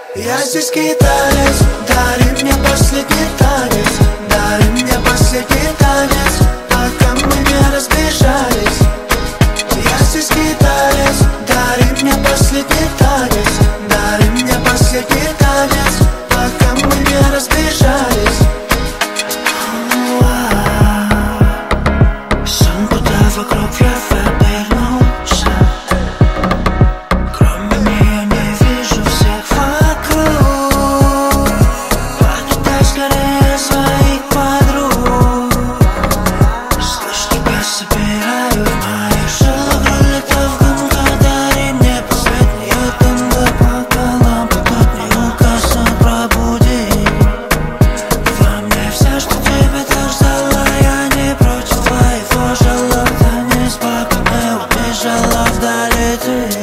Я здесь скиталец, дари мне последний танец, дари мне последний танец, пока мы не разбежались. Я здесь скиталец, дари мне последний танец, дари мне последний танец, пока мы не разбежались. Сон, куда вокруг я вернулся, кроме нее не вижу всех вокруг. Покидай скорее своих подруг, слышь, тебя собираю в моих жилах. Пролетав гонка, дари мне последнюю танго, пока лампа тот не угасла, пробуди во мне все, что тебя так ждала. Я не против твоего желания, спокойно убежала вдали ты.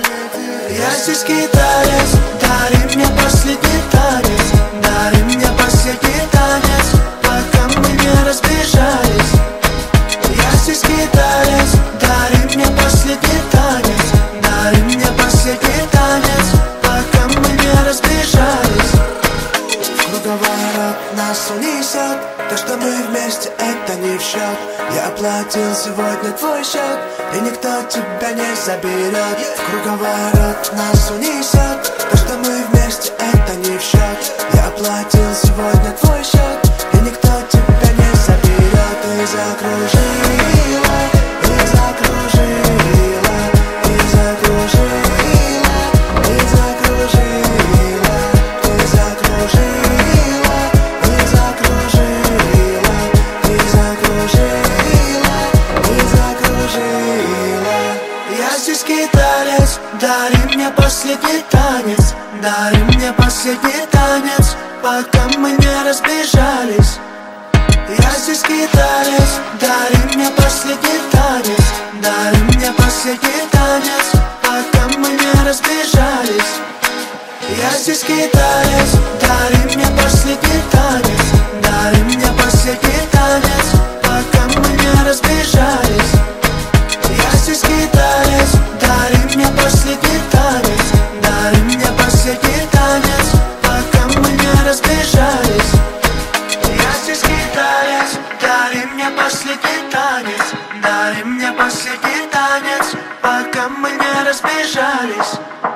Я здесь скиталец, дари мне последний танец, дари мне последний танец, пока мы не разбежались. Я здесь скиталец, дари мне последний танец, дари мне последний танец, пока мы не разбежались. В круговорот нас унесет, то, что мы вместе, это не в счет. Я оплатил сегодня твой счет, и никто тебя не заберет. В круговорот нас унесет, то, что мы вместе, это не в счет. Я оплатил сегодня твой счет, и никто тебя не заберет. Ты закружила, и закружила, и закружила, и закружила, ты закружила, и закружила, и закружила, и закружила. Я здесь скиталец, дари мне последний танец, дари мне последний танец, пока мы не разбежались. Я здесь скиталец, дари мне последний танец, дари мне последний танец, пока мы не разбежались. Я здесь скиталец, дари мне последний танец, дари мне последний танец, пока мы не разбежались. Я здесь скиталец, дари мне последний танец, дари мне последний танец, пока мы не разбежались. Я здесь скиталец, дари мне последний танец, дари мне последний танец, пока мы не разбежались.